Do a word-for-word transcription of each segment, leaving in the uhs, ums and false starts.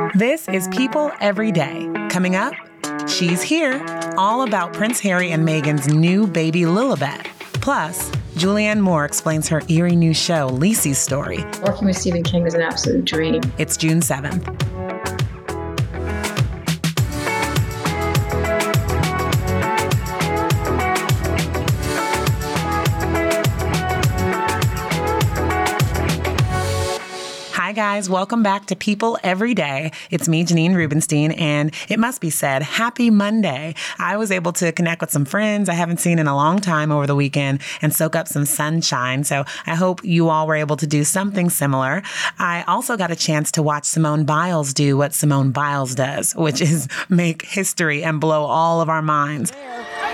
This is People Every Day. Coming up, she's here, all about Prince Harry and Meghan's new baby Lilibet. Plus, Julianne Moore explains her eerie new show, Lisey's Story. Working with Stephen King was an absolute dream. It's June seventh. Hi, guys. Welcome back to People Every Day. It's me, Janine Rubenstein, and it must be said, happy Monday. I was able to connect with some friends I haven't seen in a long time over the weekend and soak up some sunshine. So I hope you all were able to do something similar. I also got a chance to watch Simone Biles do what Simone Biles does, which is make history and blow all of our minds. There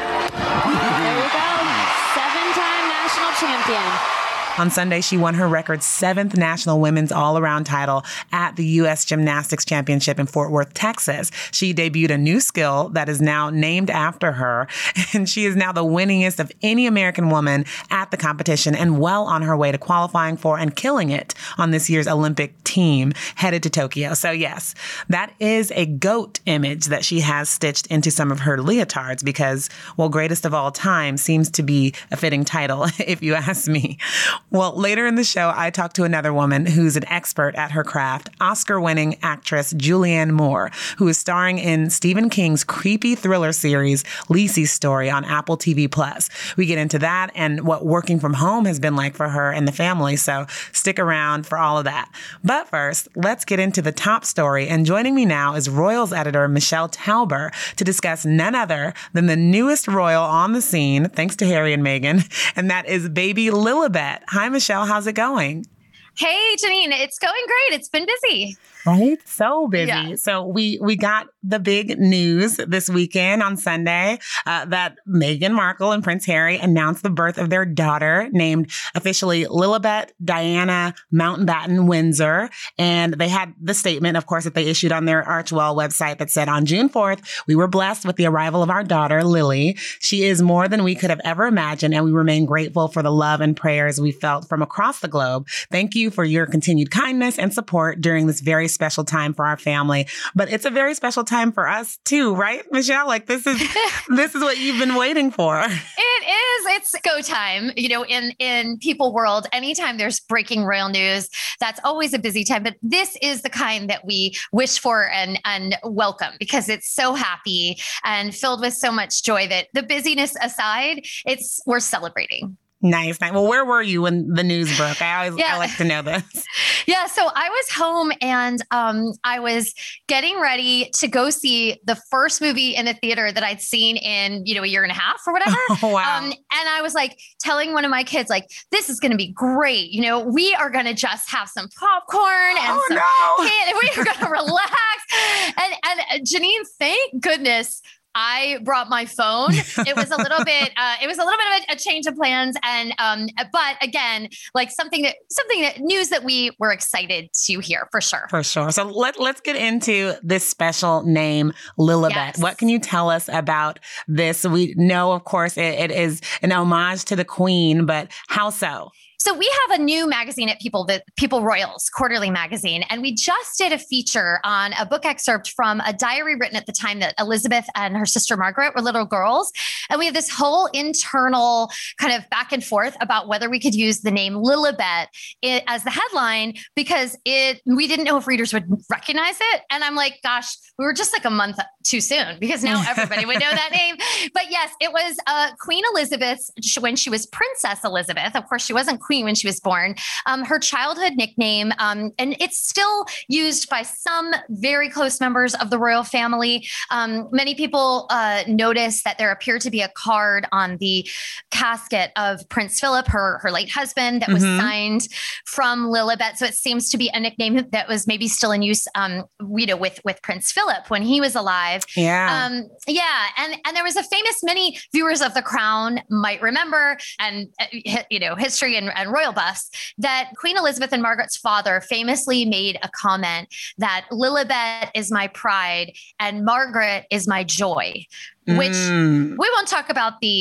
you go. Seven-time national champion. On Sunday, she won her record seventh national women's all-around title at the U S Gymnastics Championship in Fort Worth, Texas. She debuted a new skill that is now named after her, and she is now the winningest of any American woman at the competition and well on her way to qualifying for and killing it on this year's Olympic team headed to Tokyo. So yes, that is a GOAT image that she has stitched into some of her leotards because, well, greatest of all time seems to be a fitting title, if you ask me. Well, later in the show, I talked to another woman who's an expert at her craft, Oscar-winning actress Julianne Moore, who is starring in Stephen King's creepy thriller series, Lisey's Story on Apple T V Plus. We get into that and what working from home has been like for her and the family, so stick around for all of that. But first, let's get into the top story, and joining me now is Royals editor Michelle Tauber to discuss none other than the newest royal on the scene, thanks to Harry and Meghan, and that is baby Lilibet. Hi, Michelle. How's it going? Hey, Janine. It's going great. It's been busy. Right? So busy. Yeah. So we we got the big news this weekend on Sunday uh, that Meghan Markle and Prince Harry announced the birth of their daughter, named officially Lilibet Diana Mountbatten Windsor. And they had the statement, of course, that they issued on their Archewell website that said, on June fourth, we were blessed with the arrival of our daughter, Lily. She is more than we could have ever imagined, and we remain grateful for the love and prayers we felt from across the globe. Thank you for your continued kindness and support during this very special time for our family. But it's a very special time for us too, right, Michelle? Like this is this is what you've been waiting for. It is. It's go time. You know, in in people world, anytime there's breaking royal news, that's always a busy time. But this is the kind that we wish for and and welcome because it's so happy and filled with so much joy that the busyness aside, it's we're celebrating. Nice, nice. Well, where were you when the news broke? I always yeah. I like to know this. Yeah. So I was home and um, I was getting ready to go see the first movie in the theater that I'd seen in, you know, a year and a half or whatever. Oh, wow. Um, and I was like telling one of my kids, like, this is going to be great. You know, we are going to just have some popcorn and oh, some no. kid, and we're going to relax. And, and Janine, thank goodness I brought my phone. It was a little bit, uh, it was a little bit of a, a change of plans. And, um, but again, like something that, something that news that we were excited to hear for sure. For sure. So let, let's get into this special name, Lilibet. Yes. What can you tell us about this? We know, of course, it, it is an homage to the Queen, but how so? So we have a new magazine at People, the People Royals Quarterly Magazine, and we just did a feature on a book excerpt from a diary written at the time that Elizabeth and her sister Margaret were little girls. And we have this whole internal kind of back and forth about whether we could use the name Lilibet it, as the headline because it we didn't know if readers would recognize it. And I'm like, gosh, we were just like a month too soon because now everybody would know that name. But yes, it was uh, Queen Elizabeth's when she was Princess Elizabeth. Of course, she wasn't Queen when she was born, um, her childhood nickname. Um, and it's still used by some very close members of the royal family. Um, many people uh, notice that there appeared to be a card on the casket of Prince Philip, her, her late husband, that was mm-hmm. signed from Lilibet. So it seems to be a nickname that was maybe still in use, um, you know, with, with Prince Philip when he was alive. Yeah. Um, yeah. And, and there was a famous, many viewers of The Crown might remember, and, uh, you know, history and, and royal buffs, that Queen Elizabeth and Margaret's father famously made a comment that Lilibet is my pride and Margaret is my joy, which mm. we won't talk about the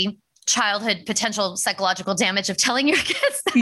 childhood potential psychological damage of telling your kids that.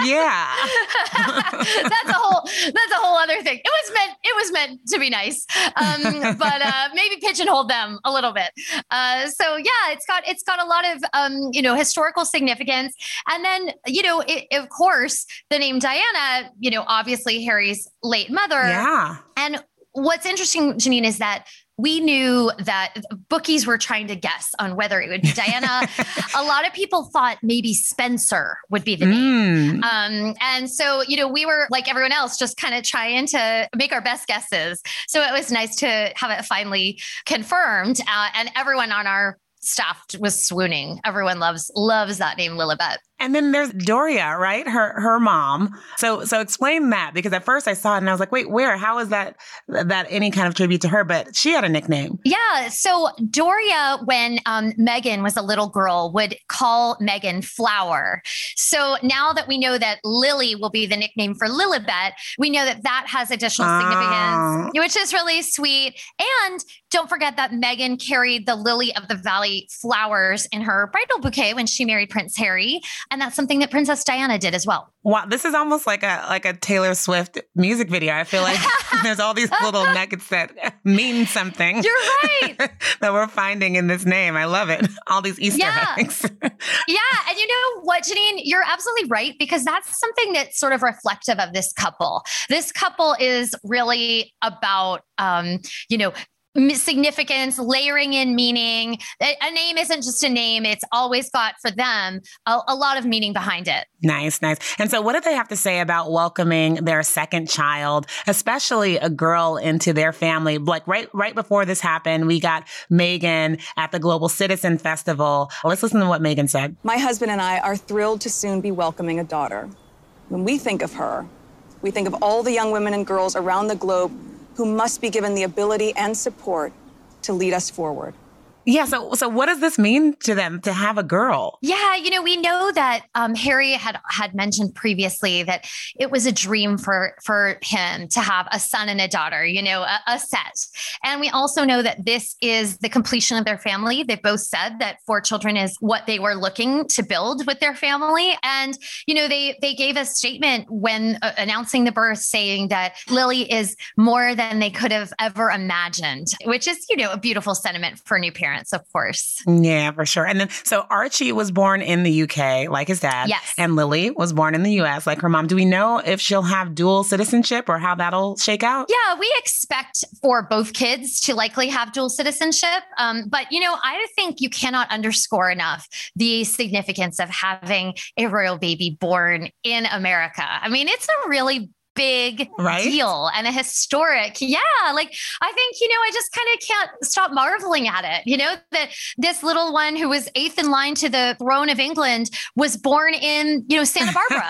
Yeah. that's a whole, that's a whole other thing. It was meant, it was meant to be nice. Um, but, uh, maybe pigeonhole them a little bit. Uh, so yeah, it's got, it's got a lot of, um, you know, historical significance. And then, you know, it, of course, the name Diana, you know, obviously Harry's late mother. Yeah. And what's interesting, Janine, is that we knew that bookies were trying to guess on whether it would be Diana. A lot of people thought maybe Spencer would be the name. Mm. Um, and so, you know, we were like everyone else, just kind of trying to make our best guesses. So it was nice to have it finally confirmed. Uh, and everyone on our staff was swooning. Everyone loves, loves that name, Lilibet. And then there's Doria, right? Her her mom. So so explain that, because at first I saw it and I was like, wait, where? How is that that any kind of tribute to her? But she had a nickname. Yeah. So Doria, when um, Meghan was a little girl, would call Meghan Flower. So now that we know that Lily will be the nickname for Lilibet, we know that that has additional Oh. significance, which is really sweet. And don't forget that Meghan carried the Lily of the Valley flowers in her bridal bouquet when she married Prince Harry. And that's something that Princess Diana did as well. Wow, this is almost like a like a Taylor Swift music video. I feel like there's all these little nuggets that mean something. You're right. that we're finding in this name. I love it. All these Easter Yeah. eggs. Yeah. And you know what, Janine, you're absolutely right, because that's something that's sort of reflective of this couple. This couple is really about, um, you know, significance, layering in meaning. A name isn't just a name. It's always got for them a, a lot of meaning behind it. Nice, nice. And so what did they have to say about welcoming their second child, especially a girl, into their family? Like right, right before this happened, we got Meghan at the Global Citizen Festival. Let's listen to what Meghan said. My husband and I are thrilled to soon be welcoming a daughter. When we think of her, we think of all the young women and girls around the globe who must be given the ability and support to lead us forward. Yeah. So, so what does this mean to them to have a girl? Yeah. You know, we know that um, Harry had had mentioned previously that it was a dream for, for him to have a son and a daughter, you know, a, a set. And we also know that this is the completion of their family. They both said that four children is what they were looking to build with their family. And, you know, they, they gave a statement when uh, announcing the birth saying that Lily is more than they could have ever imagined, which is, you know, a beautiful sentiment for new parents. Of course. Yeah, for sure. And then, so Archie was born in the U K, like his dad. Yes. And Lily was born in the U S, like her mom. Do we know if she'll have dual citizenship or how that'll shake out? Yeah, we expect for both kids to likely have dual citizenship. Um, but, you know, I think you cannot underscore enough the significance of having a royal baby born in America. I mean, it's a really big right? deal and a historic. Yeah. Like, I think, you know, I just kind of can't stop marveling at it. You know, that this little one who was eighth in line to the throne of England was born in, you know, Santa Barbara.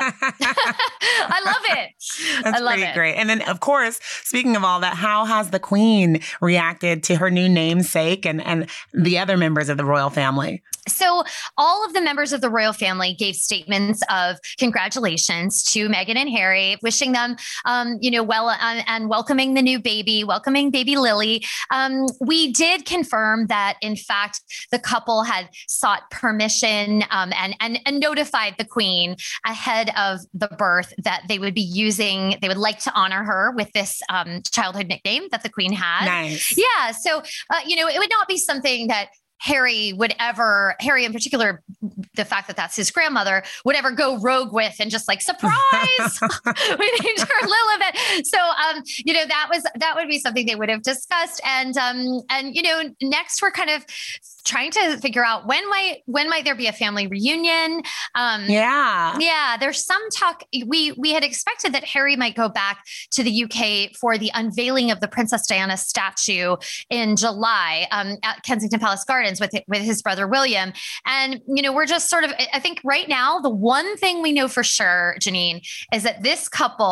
I love it. That's I love pretty it. great. And then, of course, speaking of all that, how has the Queen reacted to her new namesake and, and the other members of the royal family? So all of the members of the royal family gave statements of congratulations to Meghan and Harry, wishing them, um, you know, well and, and welcoming the new baby, welcoming baby Lily. Um, we did confirm that, in fact, the couple had sought permission um, and, and, and notified the Queen ahead of the birth that they would be using, they would like to honor her with this um, childhood nickname that the Queen had. Nice. Yeah. So, uh, you know, it would not be something that Harry would ever, Harry in particular, the fact that that's his grandmother, would ever go rogue with and just like, surprise, we named her Lilibet. So, um, you know, that was, that would be something they would have discussed. And, um, and, you know, next we're kind of trying to figure out when might, when might there be a family reunion? Um, yeah. Yeah. There's some talk. We, we had expected that Harry might go back to the U K for the unveiling of the Princess Diana statue in July, um, at Kensington Palace Gardens with, with his brother, William. And, you know, we're just sort of, I think right now, the one thing we know for sure, Janine, is that this couple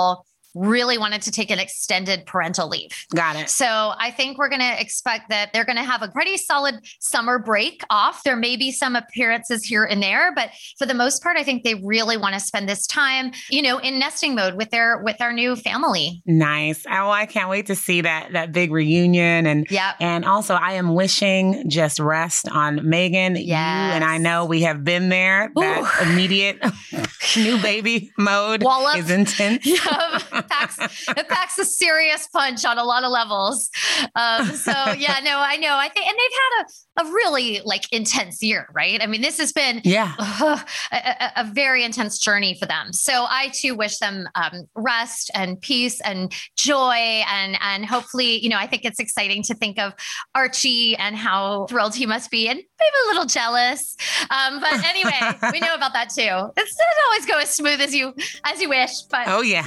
really wanted to take an extended parental leave. Got it. So I think we're going to expect that they're going to have a pretty solid summer break off. There may be some appearances here and there, but for the most part, I think they really want to spend this time, you know, in nesting mode with their with our new family. Nice. Oh, I can't wait to see that that big reunion. And yep. and also I am wishing just rest on Megan. Yes. You and I know we have been there. That Ooh. immediate new baby mode Wallop. is intense. Yep. It packs, it packs a serious punch on a lot of levels. Um, so yeah, no, I know. I think, and they've had a, a really like intense year, right? I mean, this has been yeah. uh, a, a very intense journey for them. So I too wish them um, rest and peace and joy. And, and hopefully, you know, I think it's exciting to think of Archie and how thrilled he must be and maybe a little jealous. Um, but anyway, we know about that too. It doesn't always go as smooth as you, as you wish, but oh yeah.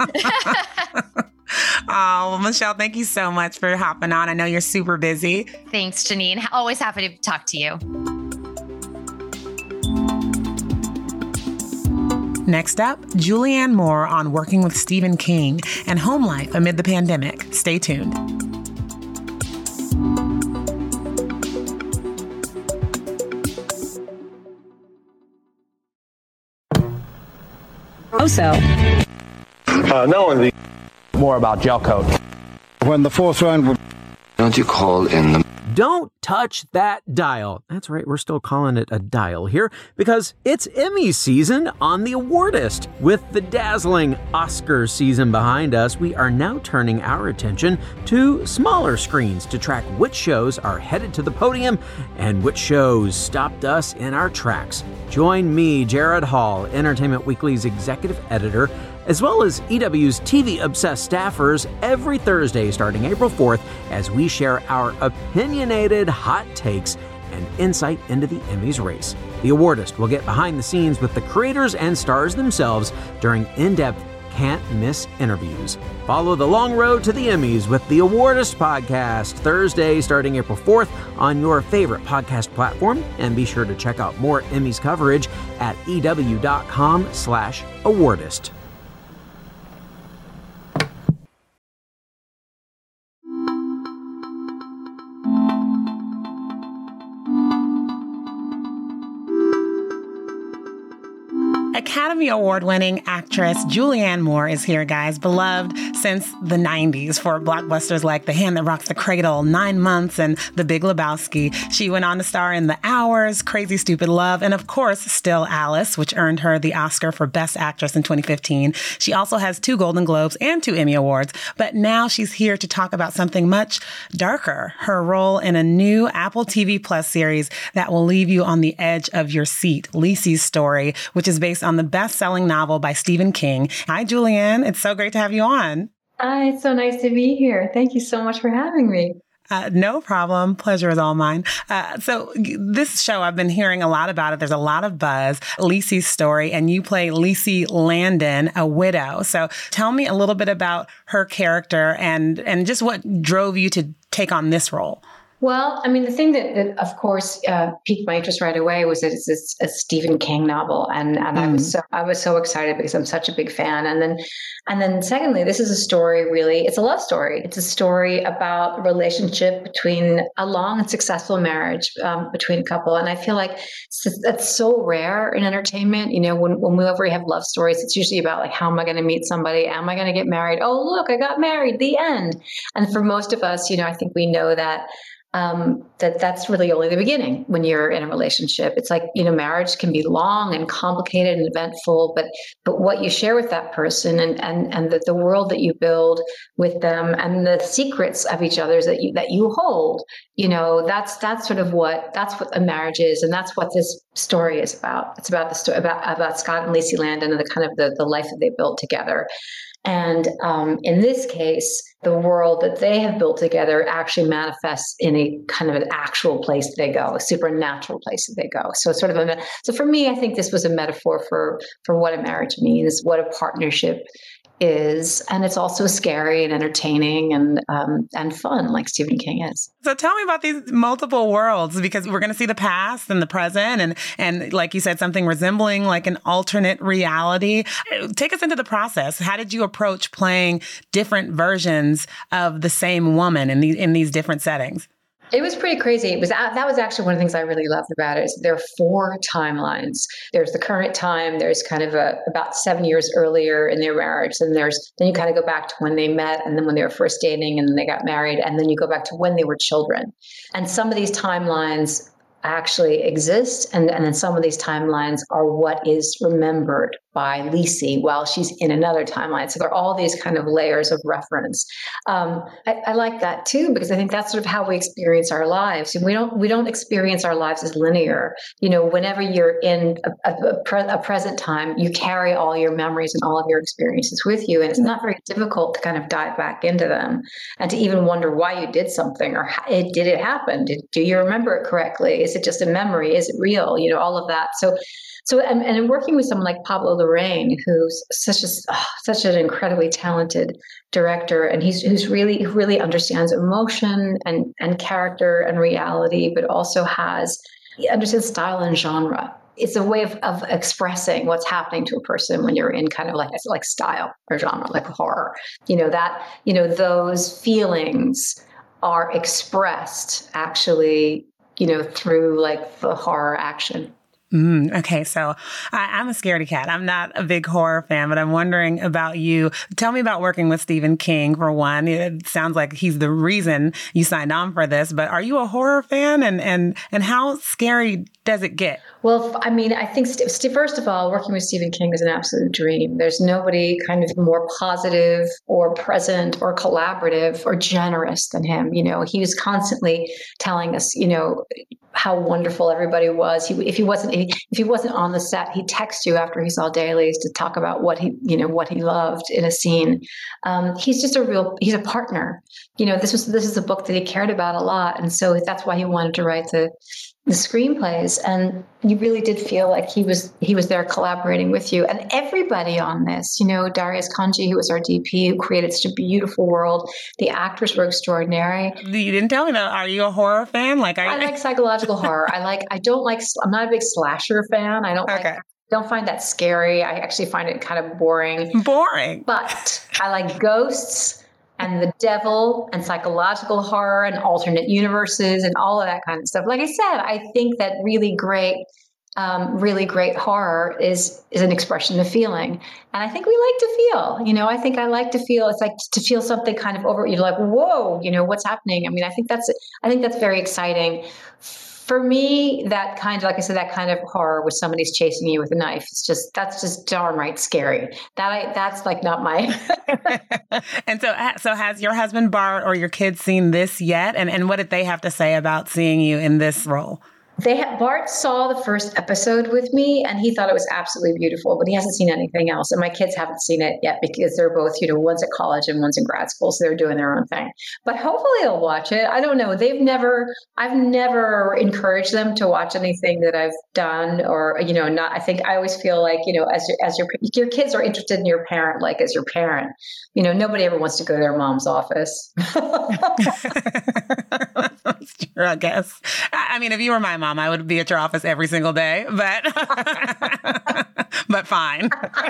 Oh, well, Michelle, thank you so much for hopping on. I know you're super busy. Thanks, Janine. Always happy to talk to you. Next up, Julianne Moore on working with Stephen King and home life amid the pandemic. Stay tuned. Also, uh, not only more about gel coat. When the fourth round would... Don't you call in the... Don't touch that dial. That's right, we're still calling it a dial here because it's Emmy season on The Awardist. With the dazzling Oscar season behind us, we are now turning our attention to smaller screens to track which shows are headed to the podium and which shows stopped us in our tracks. Join me, Jared Hall, Entertainment Weekly's executive editor, as well as E W's T V-obsessed staffers every Thursday starting April fourth as we share our opinionated hot takes and insight into the Emmys race. The Awardist will get behind the scenes with the creators and stars themselves during in-depth, can't-miss interviews. Follow the long road to the Emmys with the Awardist podcast Thursday starting April fourth on your favorite podcast platform, and be sure to check out more Emmys coverage at ew.com slash awardist. Academy Award-winning actress Julianne Moore is here, guys, beloved since the nineties for blockbusters like The Hand That Rocks the Cradle, Nine Months, and The Big Lebowski. She went on to star in The Hours, Crazy Stupid Love, and of course, Still Alice, which earned her the Oscar for Best Actress in twenty fifteen. She also has two Golden Globes and two Emmy Awards, but now she's here to talk about something much darker, her role in a new Apple T V Plus series that will leave you on the edge of your seat, Lisey's Story, which is based on the best-selling novel by Stephen King. Hi, Julianne. It's so great to have you on. Hi, it's so nice to be here. Thank you so much for having me. Uh, no problem. Pleasure is all mine. Uh, so this show, I've been hearing a lot about it. There's a lot of buzz. Lisey's Story, and you play Lisey Landon, a widow. So tell me a little bit about her character and, and just what drove you to take on this role. Well, I mean, the thing that, that of course, uh, piqued my interest right away was that it's a, a Stephen King novel, and and mm. I was so I was so excited because I'm such a big fan. And then, and then, secondly, this is a story. Really, it's a love story. It's a story about a relationship between a long and successful marriage um, between a couple. And I feel like that's so rare in entertainment. You know, when when whenever we have love stories, it's usually about like, how am I going to meet somebody? Am I going to get married? Oh, look, I got married. The end. And for most of us, you know, I think we know that. Um, that that's really only the beginning when you're in a relationship. It's like, you know, marriage can be long and complicated and eventful, but but what you share with that person and and and the, the world that you build with them and the secrets of each other's that you that you hold, you know, that's that's sort of what that's what a marriage is, and that's what this story is about. It's about the story about about Scott and Lisey Landon and the kind of the, the life that they built together. And um, in this case, the world that they have built together actually manifests in a kind of an actual place that they go, a supernatural place that they go. So it's sort of a, so for me, I think this was a metaphor for, for what a marriage means, what a partnership is, and it's also scary and entertaining and um, and fun, like Stephen King is. So tell me about these multiple worlds, because we're going to see the past and the present, and and like you said, something resembling like an alternate reality. Take us into the process. How did you approach playing different versions of the same woman in these in these different settings? It was pretty crazy. It was that was actually one of the things I really loved about it. Is there are four timelines. There's the current time. There's kind of a about seven years earlier in their marriage, and there's then you kind of go back to when they met, and then when they were first dating, and then they got married, and then you go back to when they were children. And some of these timelines actually exist, and, and then some of these timelines are what is remembered by Lisey while she's in another timeline. So there are all these kind of layers of reference. Um, I, I like that too, because I think that's sort of how we experience our lives. And we don't we don't experience our lives as linear. You know, whenever you're in a, a, a, pre- a present time, you carry all your memories and all of your experiences with you, and it's not very difficult to kind of dive back into them and to even wonder why you did something, or how, it, did it happen? Did, do you remember it correctly? Is it just a memory? Is it real? You know, all of that. So. So, and, and in working with someone like Pablo Larraín, who's such a oh, such an incredibly talented director, and he's who's really who really understands emotion and and character and reality, but also has he understands style and genre. It's a way of, of expressing what's happening to a person when you're in kind of like like style or genre, like horror. You know that you know those feelings are expressed actually, you know, through like the horror action. Mm, okay, so I, I'm a scaredy cat. I'm not a big horror fan, but I'm wondering about you. Tell me about working with Stephen King, for one. It sounds like he's the reason you signed on for this, but are you a horror fan? And and and how scary does it get? Well, I mean, I think, st- first of all, working with Stephen King is an absolute dream. There's nobody kind of more positive or present or collaborative or generous than him. You know, he was constantly telling us, you know, how wonderful everybody was. He, if he wasn't, if he wasn't on the set, he'd text you after he saw dailies to talk about what he, you know, what he loved in a scene. Um, he's just a real, he's a partner. You know, this was, this is a book that he cared about a lot. And so that's why he wanted to write the, the screenplays. And you really did feel like he was, he was there collaborating with you, and everybody on this, you know, Darius Khondji, who was our D P, who created such a beautiful world. The actors were extraordinary. You didn't tell me that. Are you a horror fan? Like, are you- I like psychological horror. I like, I don't like, I'm not a big slasher fan. I don't okay. like, don't find that scary. I actually find it kind of boring. Boring. But I like ghosts and the devil and psychological horror and alternate universes and all of that kind of stuff. Like I said, I think that really great, um, really great horror is is an expression of feeling. And I think we like to feel, you know, I think I like to feel, it's like to feel something kind of over, you're like, whoa, you know, what's happening? I mean, I think that's, I think that's very exciting. For me, that kind of, like I said, that kind of horror where somebody's chasing you with a knife, it's just, that's just darn right scary. That I, that's like not my. And so, so has your husband Bart or your kids seen this yet? And and what did they have to say about seeing you in this role? They ha- Bart saw the first episode with me, and he thought it was absolutely beautiful, but he hasn't seen anything else. And my kids haven't seen it yet because they're both, you know, one's at college and one's in grad school, so they're doing their own thing. But hopefully they'll watch it. I don't know. They've never, I've never encouraged them to watch anything that I've done, or, you know, not. I think I always feel like, you know, as your, as your your kids are interested in your parent, like as your parent, you know, nobody ever wants to go to their mom's office. That's true, I guess. I mean, if you were my mom, I would be at your office every single day, but but fine.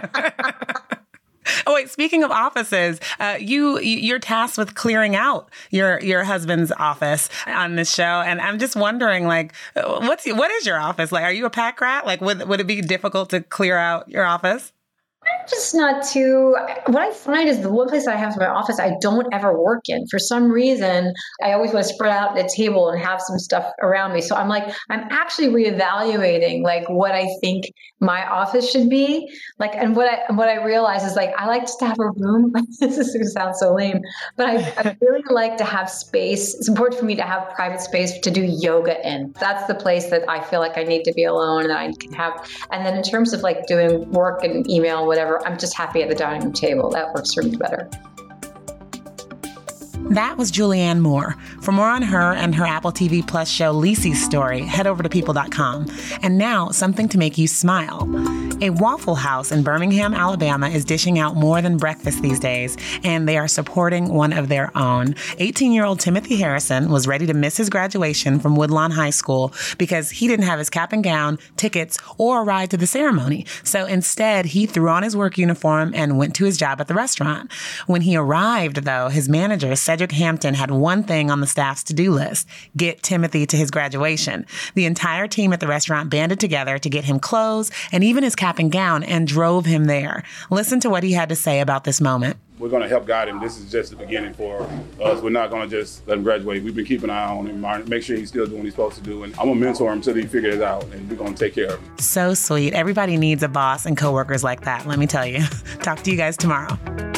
Oh, wait, speaking of offices, uh, you, you're tasked with clearing out your, your husband's office on this show. And I'm just wondering, like, what's, what is your office like? Are you a pack rat? Like, would, would it be difficult to clear out your office? I'm just not too, what I find is the one place I have in my office I don't ever work in. For some reason, I always want to spread out at a table and have some stuff around me. So I'm like, I'm actually reevaluating like what I think my office should be. Like, and what I what I realize is like, I like just to have a room. This is going to sound so lame, but I, I really like to have space. It's important for me to have private space to do yoga in. That's the place that I feel like I need to be alone and I can have. And then in terms of like doing work and email, whatever, I'm just happy at the dining room table. That works for me better. That was Julianne Moore. For more on her and her Apple T V Plus show Lisey's story, head over to people dot com. And now, something to make you smile. A Waffle House in Birmingham, Alabama is dishing out more than breakfast these days, and they are supporting one of their own. eighteen-year-old Timothy Harrison was ready to miss his graduation from Woodlawn High School because he didn't have his cap and gown, tickets, or a ride to the ceremony. So instead, he threw on his work uniform and went to his job at the restaurant. When he arrived, though, his manager, Cedric Hampton, had one thing on the staff's to-do list: get Timothy to his graduation. The entire team at the restaurant banded together to get him clothes and even his cap and gown and drove him there. Listen to what he had to say about this moment. We're going to help guide him. This is just the beginning for us. We're not going to just let him graduate. We've been keeping an eye on him, make sure he's still doing what he's supposed to do. And I'm going to mentor him until he figures it out, and we're going to take care of him. So sweet. Everybody needs a boss and coworkers like that, let me tell you. Talk to you guys tomorrow.